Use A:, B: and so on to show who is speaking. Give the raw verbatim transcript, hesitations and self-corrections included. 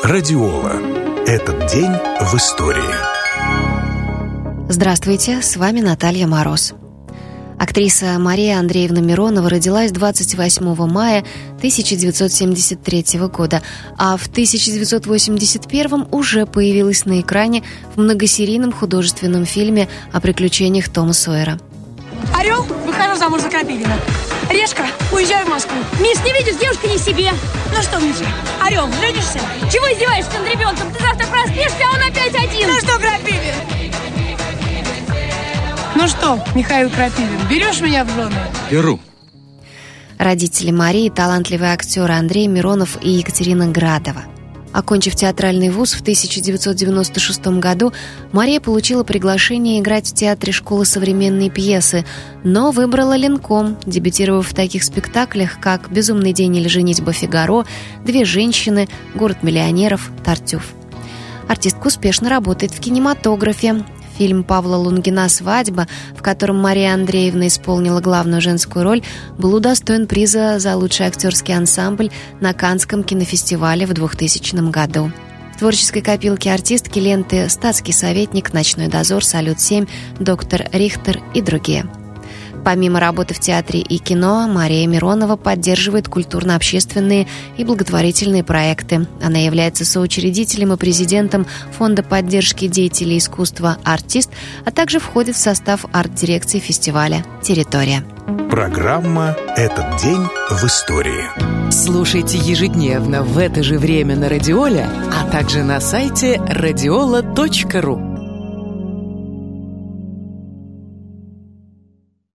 A: Радиола. Этот день в истории.
B: Здравствуйте, с вами Наталья Мороз. Актриса Мария Андреевна Миронова родилась двадцать восьмого мая тысяча девятьсот семьдесят третьего года, а в тысяча девятьсот восемьдесят первом уже появилась на экране в многосерийном художественном фильме о приключениях Тома Сойера.
C: Орел, выхожу замуж за Крапивина. Решка, уезжаю в Москву.
D: Миш, не видишь, девушка не себе.
C: Ну что, Миша, Орел, женишься?
D: Чего издеваешься над ребенком? Ты завтра проспишься, а он опять один.
C: Ну что, Крапивин? Ну что, Михаил Крапивин, берешь меня в жены?
E: Беру.
B: Родители Марии – талантливые актеры Андрей Миронов и Екатерина Градова. Окончив театральный вуз в тысяча девятьсот девяносто шестом году, Мария получила приглашение играть в театре школы современной пьесы, но выбрала ленком, дебютировав в таких спектаклях, как «Безумный день» или «Женитьба Фигаро», «Две женщины», «Город миллионеров», «Тартюф». Артистка успешно работает в кинематографе. Фильм Павла Лунгина «Свадьба», в котором Мария Андреевна исполнила главную женскую роль, был удостоен приза за лучший актерский ансамбль на Каннском кинофестивале в двухтысячном году. В творческой копилке артистки ленты «Статский советник», «Ночной дозор», «Салют-семь», «Доктор Рихтер» и другие. Помимо работы в театре и кино, Мария Миронова поддерживает культурно-общественные и благотворительные проекты. Она является соучредителем и президентом Фонда поддержки деятелей искусства «Артист», а также входит в состав арт-дирекции фестиваля «Территория».
A: Программа «Этот день в истории».
F: Слушайте ежедневно в это же время на Радиоле, а также на сайте радиола точка ру.